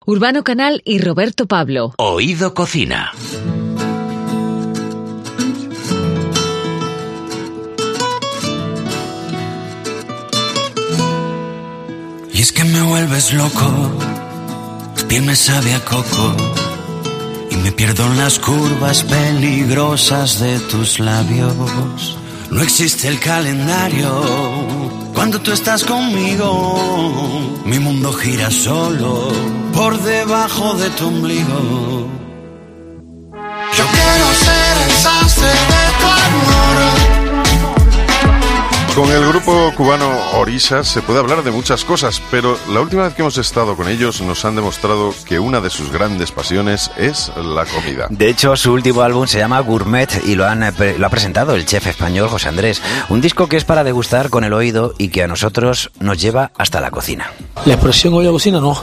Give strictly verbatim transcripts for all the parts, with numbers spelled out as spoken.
Urbano Canal y Roberto Pablo. Oído Cocina. Y es que me vuelves loco, tu piel me sabe a coco y me pierdo en las curvas peligrosas de tus labios. No existe el calendario cuando tú estás conmigo, mi mundo gira solo por debajo de tu ombligo. Yo quiero ser el sastre de tu amor. Con el grupo cubano Orisha se puede hablar de muchas cosas, pero la última vez que hemos estado con ellos nos han demostrado que una de sus grandes pasiones es la comida. De hecho, su último álbum se llama Gourmet y lo, han, lo ha presentado el chef español José Andrés. Un disco que es para degustar con el oído y que a nosotros nos lleva hasta la cocina. La expresión oído cocina no.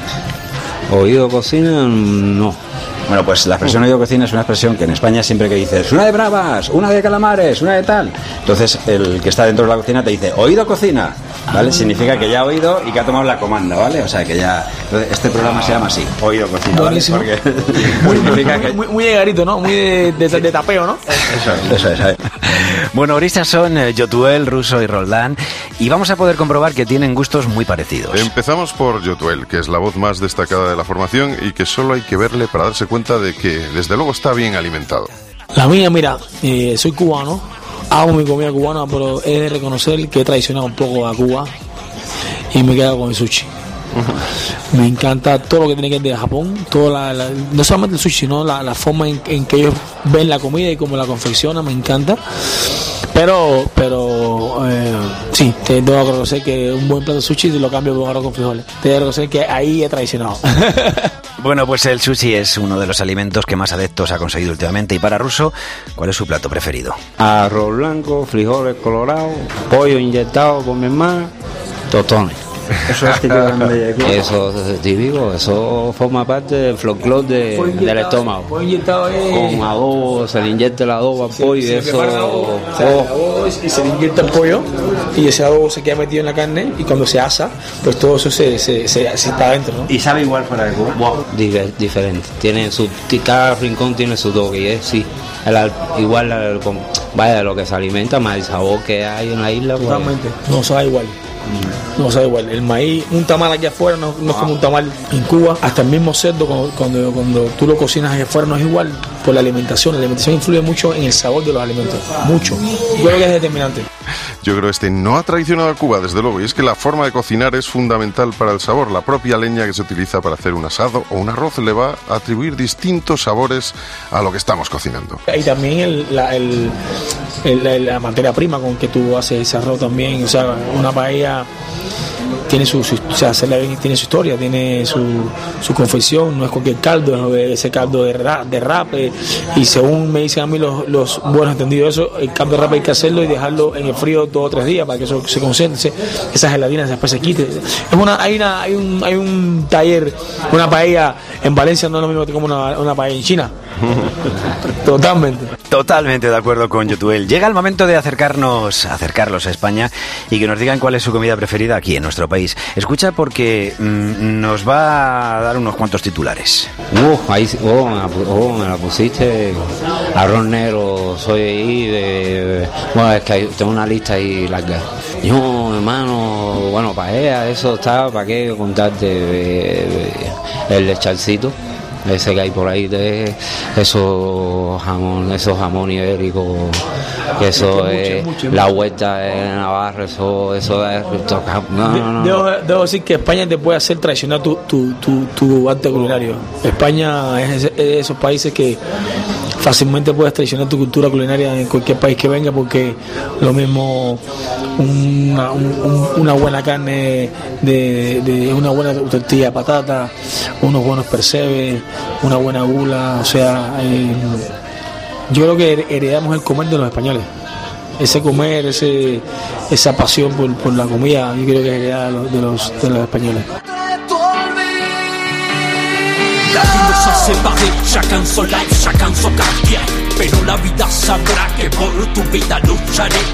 Oído cocina no. Bueno, pues la expresión oído cocina es una expresión que en España siempre que dices una de bravas, una de calamares, una de tal, entonces el que está dentro de la cocina te dice oído cocina, ¿vale? Significa que ya ha oído y que ha tomado la comanda, ¿vale? O sea que ya, entonces este programa se llama así, oído cocina, ¿vale? Porque muy, muy, que... muy, muy de garito, ¿no? Muy de, de, de tapeo, ¿no? Eso es, eso es, ¿sabes? Bueno, Orisha son eh, Yotuel, Russo y Roldán, y vamos a poder comprobar que tienen gustos muy parecidos. Empezamos por Yotuel, que es la voz más destacada de la formación y que solo hay que verle para darse cuenta de que desde luego está bien alimentado. La mía, mira, eh, soy cubano, hago mi comida cubana, pero he de reconocer que he traicionado un poco a Cuba y me he quedado con el sushi. Uh-huh. Me encanta todo lo que tiene que ver de Japón, toda la, la, no solamente el sushi, sino la, la forma en, en que ellos ven la comida y cómo la confeccionan, me encanta. Pero, pero eh, sí, te debo reconocer que un buen plato de sushi te lo cambio por arroz con frijoles. Te debo reconocer que ahí he traicionado. Bueno, pues el sushi es uno de los alimentos que más adeptos ha conseguido últimamente. Y para Russo, ¿cuál es su plato preferido? Arroz blanco, frijoles colorados, pollo inyectado por mi hermana, tostones. Eso es típico de Cuba. Eso es típico, eso forma parte del folclore de, del estómago. Con adobo, se le inyecta el adobo al pollo y eso. Adobo, o sea, el adobo y se le inyecta el pollo y ese adobo se queda metido en la carne y cuando se asa, pues todo eso se, se, se, se está adentro, ¿no? Y sabe igual fuera de Cuba. Wow. Diver, diferente. Tiene su, cada rincón tiene su toque y es sí. El, igual el, vaya lo que se alimenta, más el sabor que hay en la isla. Pues, totalmente. No sabe igual. No sabe igual, el maíz, un tamal aquí afuera no, no es como un tamal en Cuba, hasta el mismo cerdo cuando, cuando, cuando tú lo cocinas allá afuera no es igual por la alimentación, la alimentación influye mucho en el sabor de los alimentos, mucho, yo creo que es determinante. Yo creo que este no ha traicionado a Cuba, desde luego, y es que la forma de cocinar es fundamental para el sabor. La propia leña que se utiliza para hacer un asado o un arroz le va a atribuir distintos sabores a lo que estamos cocinando. Y también el, la, el, el, la materia prima con que tú haces ese arroz también, o sea, una paella tiene su, su o sea, tiene su historia, tiene su, su confección, no es cualquier caldo, ese caldo de, ra, de rape, y según me dicen a mí los, los buenos entendidos eso, el caldo de rape hay que hacerlo y dejarlo en el frío dos o tres días para que eso se concentre, esa gelatina después se quite. Es una, hay, una, hay, un, hay un taller, una paella en Valencia no es lo mismo que como una, una paella en China. Totalmente. Totalmente de acuerdo con Yotuel. Llega el momento de acercarnos, acercarlos a España y que nos digan cuál es su comida preferida aquí en nuestro país. Escucha porque mmm, nos va a dar unos cuantos titulares. Uh, ahí, oh, oh, me la pusiste. Arroz negro, soy ahí de... Bueno, es que hay, tengo una lista ahí larga. Yo, hermano, bueno, paella, eso está, ¿para qué contarte? De, de, el lecharcito. Ese que hay por ahí de esos jamón, esos jamón ibéricos, eso es mucho, mucho, la vuelta de Navarra, eso, eso es no, no, no. Debo, debo decir que España te puede hacer traicionar tu, tu, tu, tu arte culinario. España es de esos países que fácilmente puedes traicionar tu cultura culinaria en cualquier país que venga, porque lo mismo una, un, una buena carne de, de una buena tortilla de patata, unos buenos percebes, una buena gula, o sea, eh, yo creo que heredamos el comer de los españoles, ese comer, ese esa pasión por, por la comida, yo creo que es heredada de los, de los, de los españoles. La vie nous a séparés, chacun son life, chacun son quartier. Pero la vida sabrá que por tu vida lucharé.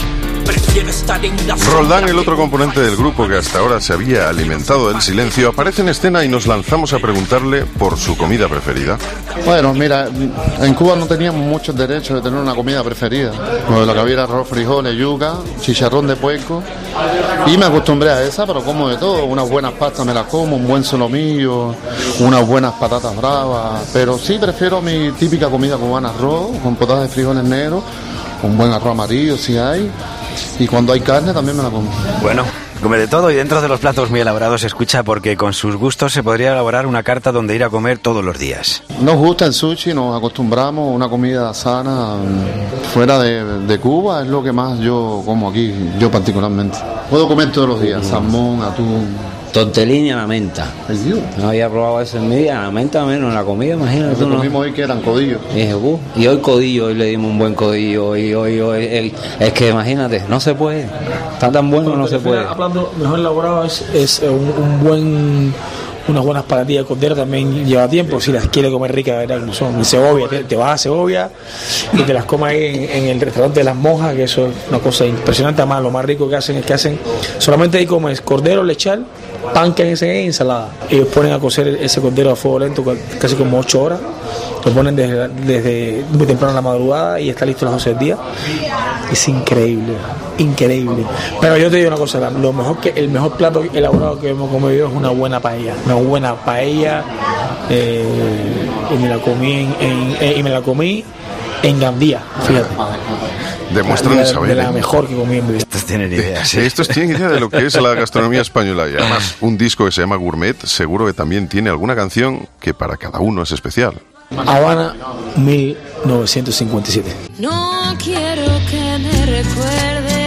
prefiero estar en la sombra. Roldán, el otro componente del grupo que hasta ahora se había alimentado del silencio, aparece en escena y nos lanzamos a preguntarle por su comida preferida. Bueno, mira, en Cuba no teníamos muchos derechos de tener una comida preferida. Lo que había era arroz, frijoles, yuca, chicharrón de puerco. Y me acostumbré a esa, pero como de todo. Unas buenas pastas me las como, un buen solomillo, unas buenas patatas bravas. Pero sí prefiero mi típica comida cubana, arroz, con potajes de frijoles negros, un buen arroz amarillo si hay. Y cuando hay carne también me la como. Bueno, come de todo y dentro de los platos muy elaborados se escucha porque con sus gustos se podría elaborar una carta donde ir a comer todos los días. Nos gusta el sushi, nos acostumbramos a una comida sana fuera de, de Cuba, es lo que más yo como aquí, yo particularmente. Puedo comer todos los días, salmón, atún. Tortellini a la menta. No había probado eso en mi vida, la menta menos, la comida, imagínate. Lo que comimos hoy que eran codillos. Y dije, uh, y hoy codillo, hoy le dimos un buen codillo, y hoy, hoy, hoy, es que imagínate, no se puede, está tan bueno, no se puede. Hablando mejor elaborado es, es un, un buen... Unas buenas patatillas de cordero también lleva tiempo, si las quiere comer ricas, ¿verdad? Como son en Segovia, te, te vas a Segovia y te las comes ahí en, en el restaurante de las monjas, que eso es una cosa impresionante. Además, lo más rico que hacen es que hacen, solamente ahí comes cordero, lechal, pan que es y ensalada. Ellos ponen a cocer ese cordero a fuego lento casi como ocho horas, lo ponen desde, desde muy temprano en la madrugada y está listo a las doce del día. Es increíble, increíble. Pero yo te digo una cosa, lo mejor que el mejor plato elaborado que hemos comido es una buena paella, una buena paella, eh, y me la comí en, en, eh, y me la comí en Gandía, fíjate. Demuestran saber. De la mejor que comí en mi vida. Estos tienen idea, sí. Estos tienen idea de lo que es la gastronomía española. Y además, un disco que se llama Gourmet, seguro que también tiene alguna canción que para cada uno es especial. Habana, mil novecientos cincuenta y siete. No quiero que me recuerdes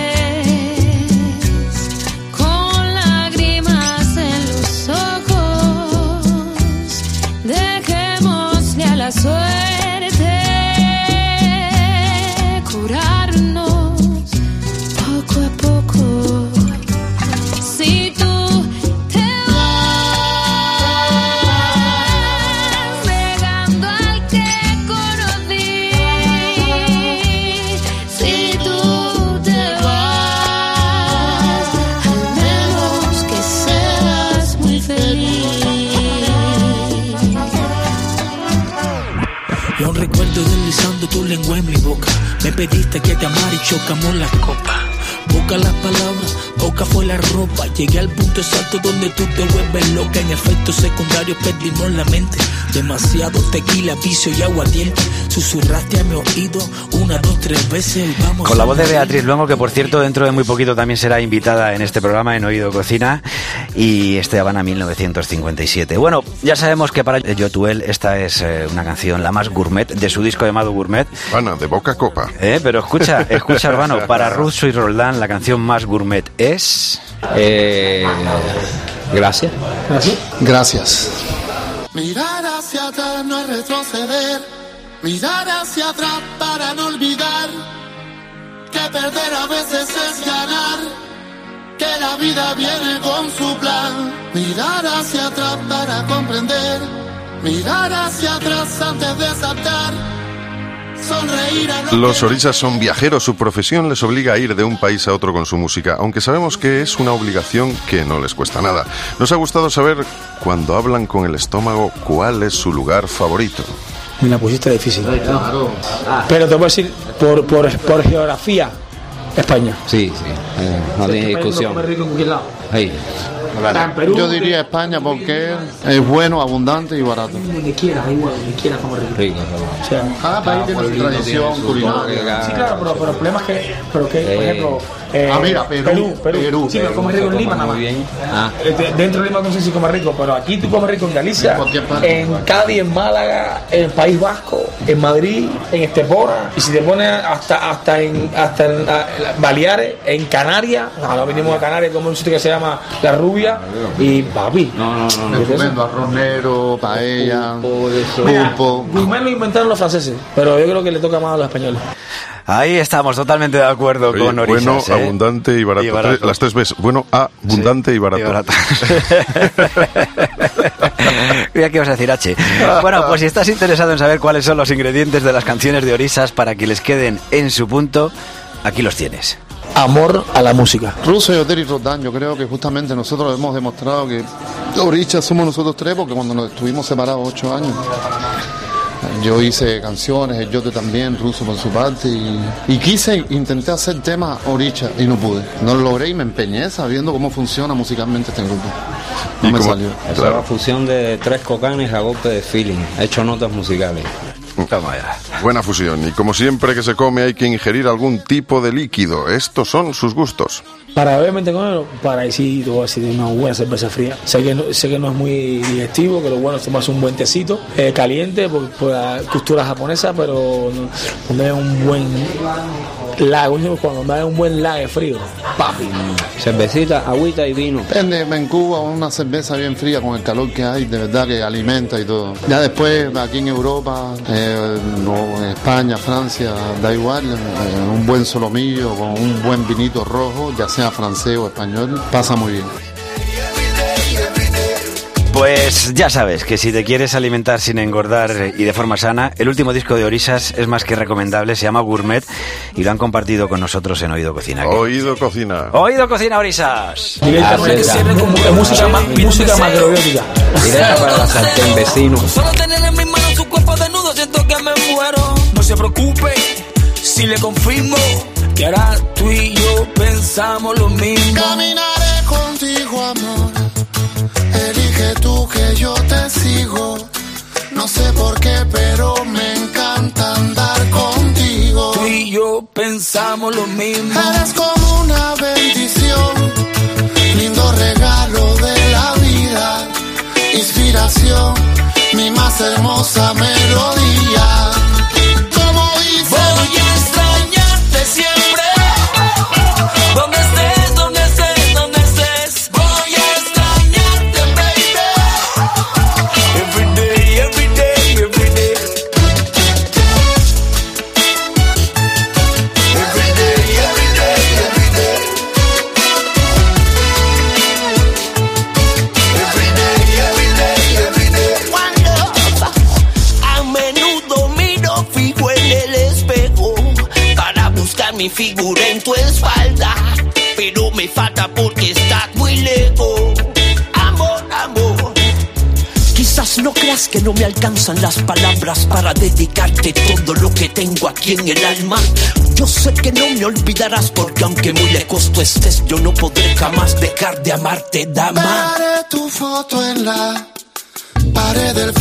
con lágrimas en los ojos. Dejémosle a la suerte curarnos poco a poco. Si tú recuerdo deslizando tu lengua en mi boca. Me pediste que te amara y chocamos las copas. Boca las palabras, boca fue la ropa. Llegué al punto exacto donde tú te vuelves loca. En efectos secundarios perdimos la mente. Demasiado tequila, vicio y aguardiente. Susurraste a mi oído una, dos, tres veces. Vamos con la voz de Beatriz Luengo, que por cierto dentro de muy poquito también será invitada en este programa en Oído Cocina. Y este Habana mil novecientos cincuenta y siete. Bueno, ya sabemos que para Yotuel esta es eh, una canción la más gourmet de su disco llamado Gourmet. Habana, de boca a copa. Eh, pero escucha, escucha Urbano, para Russo y Roldán la canción más gourmet es... Eh, gracias. Gracias. Gracias. Mirar hacia atrás no es retroceder. Mirar hacia atrás para no olvidar que perder a veces es ganar, que la vida viene con su plan. Mirar hacia atrás para comprender. Mirar hacia atrás antes de saltar. Sonreír a no Los orillas son viajeros, su profesión les obliga a ir de un país a otro con su música, aunque sabemos que es una obligación que no les cuesta nada. Nos ha gustado saber, cuando hablan con el estómago, cuál es su lugar favorito. Me la pusiste difícil. Claro. Pero te voy a decir, por, por, por geografía, España. Sí, sí, eh, no tiene discusión. Ahí. Perú, yo diría España porque es bueno, abundante y barato. Donde quieras, igual, donde quieras comer rico. Rico, o sea, cada país tiene su tradición culinaria. Sí, claro, pero, pero el problema es que, pero que por ejemplo, eh, ah, mira, Perú, Perú, Perú, Perú, sí, pero comes rico en Lima nada más. Bien. Ah. Dentro de Lima no sé si comes rico, pero aquí tú comes rico en Galicia, en Cádiz, en Málaga, en País Vasco, en Madrid, en Estepona, y si te pones hasta hasta en hasta en uh, Baleares, en Canarias, ahora vinimos a Canarias como un sitio que se llama La Rubia y papi. No, no, no, no. Tremendo, arroz negro, paella, pulpo. Gourmet lo inventaron los franceses, pero yo creo que le toca más a los españoles. Ahí estamos totalmente de acuerdo. Oye, con Orillas. Bueno, ¿eh? abundante y barato. Y barato. Tres, las tres veces. Bueno, abundante sí, y barato. Y barato. Mira que vas a decir H. Bueno, pues si estás interesado en saber cuáles son los ingredientes de las canciones de Orillas para que les queden en su punto, aquí los tienes. amor a la música. Russo y Oteri Roldán, yo creo que justamente nosotros hemos demostrado que Orisha somos nosotros tres, porque cuando nos estuvimos separados ocho años, yo hice canciones, el Yote también, Russo por su parte, y, y quise, intenté hacer temas Orisha y no pude. No lo logré y me empeñé sabiendo cómo funciona musicalmente este grupo. No me como, salió. Esa claro. Es la fusión de tres cocanes a golpe de feeling, he hecho notas musicales. Toma ya. Buena fusión. Y como siempre que se come hay que ingerir algún tipo de líquido. Estos son sus gustos. Para obviamente comer, para decir, te voy a decir una buena cerveza fría. Sé que no, sé que no es muy digestivo, que lo bueno es tomarse un buen tecito eh, caliente por, por la cultura japonesa, pero cuando hay un buen lago, cuando hay un buen lago frío, papi. Cervecita, agüita y vino. Depende, en Cuba una cerveza bien fría con el calor que hay, de verdad que alimenta y todo. Ya después aquí en Europa, eh, no, en España, Francia, da igual, eh, un buen solomillo con un buen vinito rojo, ya sea francés o español, pasa muy bien. Pues ya sabes que si te quieres alimentar sin engordar y de forma sana, el último disco de Orishas es más que recomendable, se llama Gourmet y lo han compartido con nosotros en Oído Cocina. Oído Cocina. Oído Cocina, Orishas. Directamente, música, música macrobiótica. Directa para la sartén, vecino. Solo tener en mis manos su cuerpo desnudo, siento que me muero. No se preocupe si le confirmo que ahora tú y yo pensamos lo mismo. Caminaré contigo, amor. Elige tú que yo te sigo. No sé por qué, pero me encanta andar contigo. Tú y yo pensamos lo mismo. Eres como una bendición, lindo regalo de la vida, inspiración, mi más hermosa melodía. Como dice, voy a extrañarte siempre. Donde estés, donde estés, donde estés, voy a extrañarte, baby. Every day, every day, every day. Every day, every day, every day. Every day, every day, every day. Cuando a menudo miro fijo en el espejo para buscar mi figura en tu espalda, pero me falta porque estás muy lejos. Amor, amor, quizás no creas que no me alcanzan las palabras para dedicarte todo lo que tengo aquí en el alma. Yo sé que no me olvidarás porque aunque muy lejos tú estés, yo no podré jamás dejar de amarte, dama. pegaré tu foto en la pared del